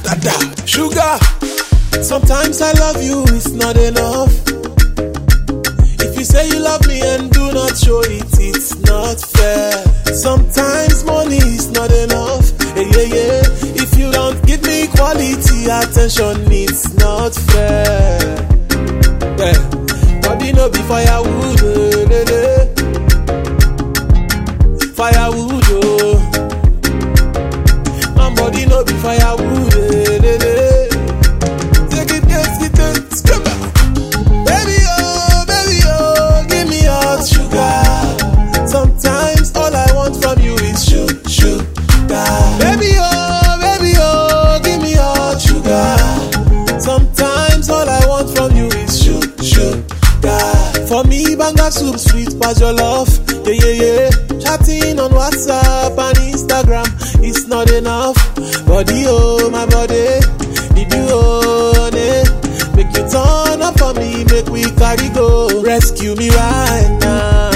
Sugar. Sometimes I love you, it's not enough. If you say you love me and do not show it, it's not fair. Sometimes money is not enough. Yeah. If you don't give me quality attention, it's not fair. Body no be firewood, firewood, oh. My body no be firewood, Take it, skip it. Baby, oh, give me hot sugar. Sometimes all I want from you is sugar. Baby, oh, give me hot sugar. Sometimes all I want from you is sugar. For me, banga soup sweet pass your love. Yeah. Chatting on WhatsApp and Instagram, it's not enough. Body, oh, my body, need you on it. Make you turn up for me, make we carry go. Rescue me right now.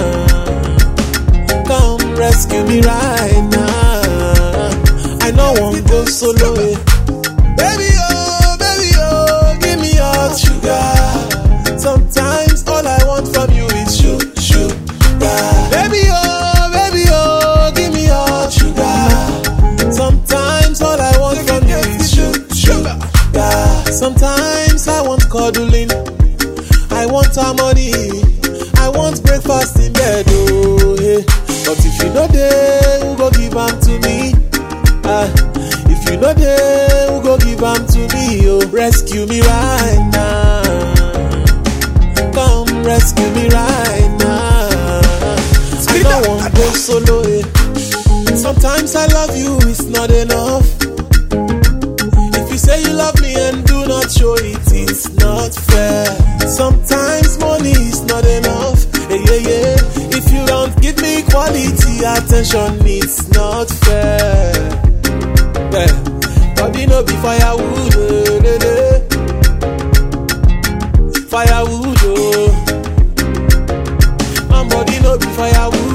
Come rescue me right now. I know won't go solo. Baby, oh, give me hot sugar. Sometimes all I want from you is sugar. Baby, oh, give me hot sugar. Sometimes all I want from you is sugar. Sometimes I want cuddling, I want harmony, I want breakfast in bed, oh yeah. But if you know they who go give them to me, if you know they who go give them to me, oh, rescue me right now. Come rescue me right now. I don't want to go solo, Sometimes I love you, it's not enough. If you say you love me and do not show it, it's not fair. Sometimes money is not enough. Yeah. If you don't give me quality attention, it's not fair. Body no be firewood, firewood, oh. My body no be firewood.